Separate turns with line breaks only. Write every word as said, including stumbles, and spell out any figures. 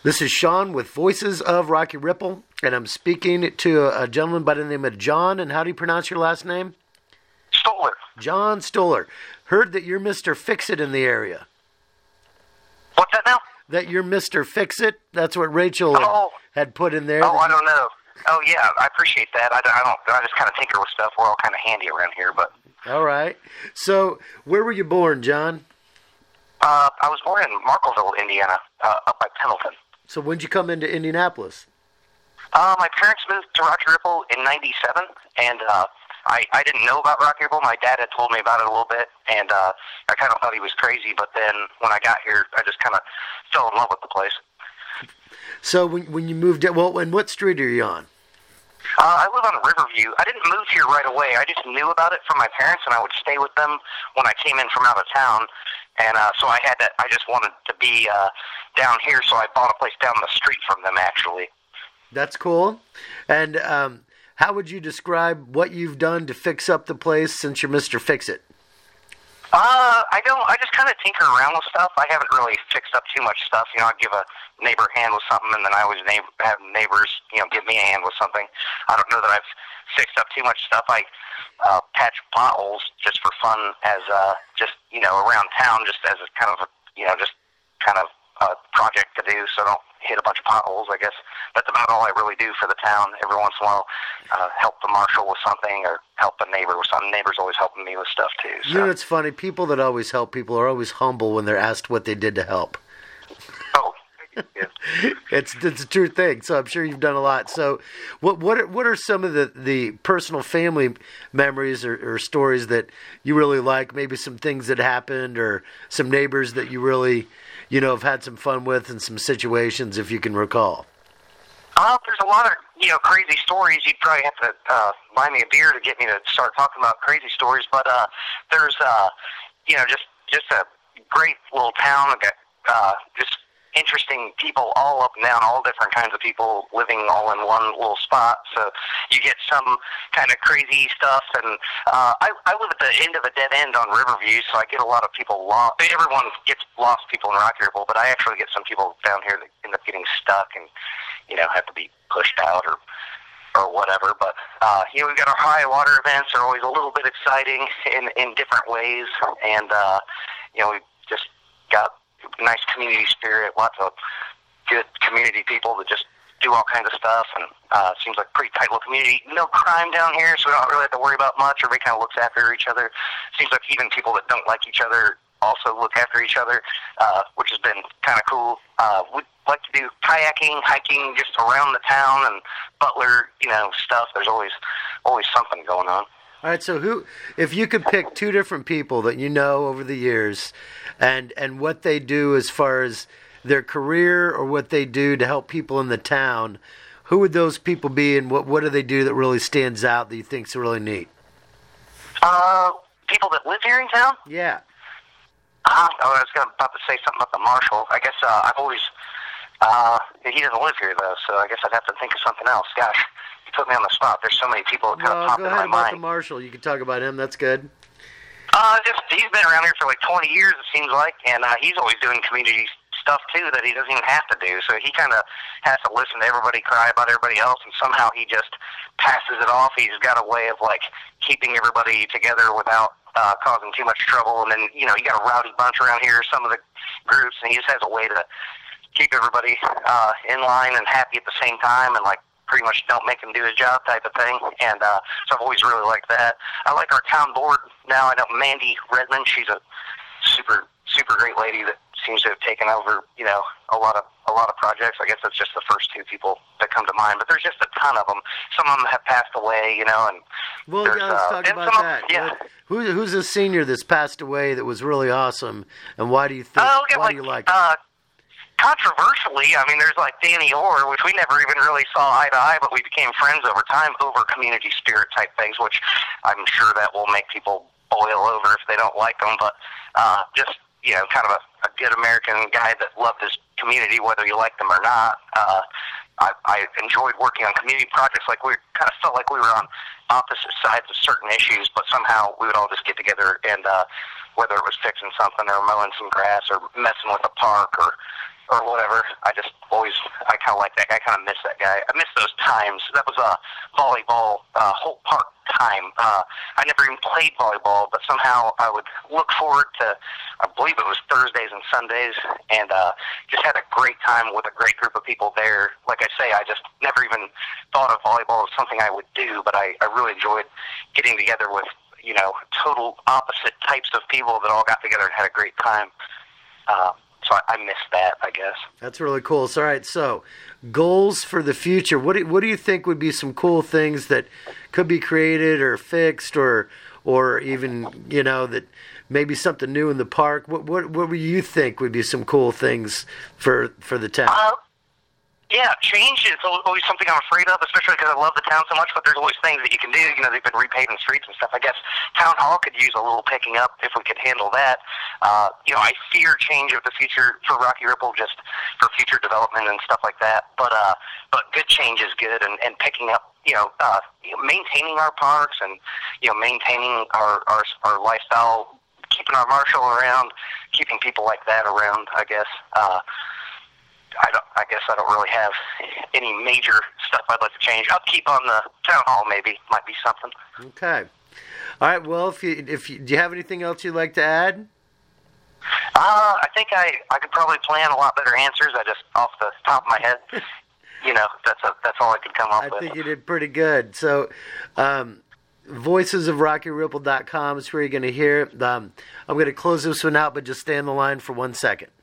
This is Sean with Voices of Rocky Ripple, and I'm speaking to a gentleman by the name of John. And how do you pronounce your last name?
Stoller.
John Stoller. Heard that you're Mister Fix-It in the area.
What's that now?
That you're Mister Fix-It? That's what Rachel
Oh.
had put in there.
Oh, I don't know. Oh, yeah, I appreciate that. I, I don't. I just kind of tinker with stuff. We're all kind of handy around here, but.
All right. So, where were you born, John?
Uh, I was born in Markleville, Indiana, uh, up by Pendleton.
So, when'd you come into Indianapolis?
Uh, my parents moved to Rocky Ripple in ninety-seven, and uh, I, I didn't know about Rocky Ripple. My dad had told me about it a little bit, and uh, I kind of thought he was crazy, but then when I got here, I just kind of fell in love with the place.
So, when when you moved in, well, and what street are you on?
Uh, I live on Riverview. I didn't move here right away. I just knew about it from my parents, and I would stay with them when I came in from out of town. And uh, so I had to, I just wanted to be uh, down here, so I bought a place down the street from them, actually.
That's cool. And um, how would you describe what you've done to fix up the place since you're Mister Fix-It?
Uh, I don't, I just kind of tinker around with stuff. I haven't really fixed up too much stuff. You know, I'd give a neighbor a hand with something, and then I always neighbor, have neighbors, you know, give me a hand with something. I don't know that I've fixed up too much stuff. I uh, patch potholes just for fun as, uh, just, you know, around town, just as a kind of, a, you know, just kind of a project to do, so I don't hit a bunch of potholes, I guess. That's about all I really do for the town. Every once in a while, uh, help the marshal with something or help a neighbor with something. Neighbor's always helping me with stuff, too. So.
You know, it's funny. People that always help people are always humble when they're asked what they did to help.
Oh, yeah.
it's it's a true thing. So I'm sure you've done a lot. So what what are, what are some of the, the personal family memories or, or stories that you really like? Maybe some things that happened or some neighbors that you really, you know, have had some fun with and some situations, if you can recall.
Uh, there's a lot of, you know, crazy stories. You'd probably have to uh, buy me a beer to get me to start talking about crazy stories. But uh, there's, uh, you know, just just a great little town. Uh, just interesting people all up and down, all different kinds of people living all in one little spot. So you get some kind of crazy stuff. And uh, I, I live at the end of a dead end on Riverview, so I get a lot of people lost. Everyone gets lost people in Rocky Ripple, but I actually get some people down here that end up getting stuck and, you know, have to be pushed out or or whatever. But, uh, you know, we've got our high water events are always a little bit exciting in, in different ways. And, uh, you know, we've just got nice community spirit, lots of good community people that just do all kinds of stuff, and uh, seems like a pretty tight little community. No crime down here, so we don't really have to worry about much. Everybody kind of looks after each other. Seems like even people that don't like each other also look after each other, uh, which has been kind of cool. Uh, we'd like to do kayaking, hiking just around the town, and Butler, you know, stuff. There's always always something going on.
All right, so who, if you could pick two different people that you know over the years and, and what they do as far as their career or what they do to help people in the town, who would those people be and what, what do they do that really stands out that you think's really neat?
Uh, people that live here in town?
Yeah.
Uh, oh, I was gonna, about to say something about the marshal. I guess uh, I've always, uh, he doesn't live here, though, so I guess I'd have to think of something else. Gosh. You put me on the spot. There's so many people that kind
well,
of pop
go
in
ahead
my
about
mind.
the marshal. You can talk about him. That's good.
Uh, just he's been around here for like twenty years, it seems like, and uh, he's always doing community stuff too that he doesn't even have to do. So he kind of has to listen to everybody cry about everybody else, and somehow he just passes it off. He's got a way of like keeping everybody together without uh, causing too much trouble. And then you know you got a rowdy bunch around here, some of the groups, and he just has a way to keep everybody uh, in line and happy at the same time, and like. Pretty much don't make him do his job type of thing, and uh, so I've always really liked that. I like our town board now. I know Mandy Redmond. She's a super, super great lady that seems to have taken over, you know, a lot of a lot of projects. I guess that's just the first two people that come to mind, but there's just a ton of them. Some of them have passed away, you know, and
well, yeah, let's
uh,
talk about that. Of, yeah. Who, who's a senior that's passed away that was really awesome, and why do you think?
Uh,
why
like,
do you like
uh,
it?
Controversially, I mean, there's like Danny Orr, which we never even really saw eye to eye, but we became friends over time over community spirit type things, which I'm sure that will make people boil over if they don't like them. But uh, just, you know, kind of a, a good American guy that loved his community, whether you liked them or not. Uh, I, I enjoyed working on community projects. Like we kind of felt like we were on opposite sides of certain issues, but somehow we would all just get together and uh, whether it was fixing something or mowing some grass or messing with a park or or whatever. I just always, I kind of like that guy. I kind of miss that guy. I miss those times. That was a volleyball, uh, Holt Park time. Uh, I never even played volleyball, but somehow I would look forward to, I believe it was Thursdays and Sundays, and uh, just had a great time with a great group of people there. Like I say, I just never even thought of volleyball as something I would do, but I, I really enjoyed getting together with, you know, total opposite types of people that all got together and had a great time. Uh, so I, I miss that, I guess.
That's really cool. So, all right, so goals for the future. What do, what do you think would be some cool things that could be created or fixed, or or even, you know, that maybe something new in the park? What what what would you think would be some cool things for for the town?
Uh, Yeah, change is always something I'm afraid of, especially because I love the town so much, but there's always things that you can do. You know, they've been repaving streets and stuff. I guess Town Hall could use a little picking up if we could handle that. Uh, you know, I fear change of the future for Rocky Ripple, just for future development and stuff like that. But uh, but good change is good, and, and picking up, you know, uh, maintaining our parks and, you know, maintaining our, our, our lifestyle, keeping our marshal around, keeping people like that around, I guess. Uh, I, don't, I guess I don't really have any major stuff I'd like to change. Upkeep on the town hall maybe might be something.
Okay. All right. Well, if you if you, do you have anything else you'd like to add?
Uh, I think I, I could probably plan a lot better answers. I just off the top of my head, you know, that's a, that's all I could come up
I
with.
I think you did pretty good. So, um, voices of rocky ripple dot com is where you're going to hear it. Um, I'm going to close this one out, but just stay on the line for one second.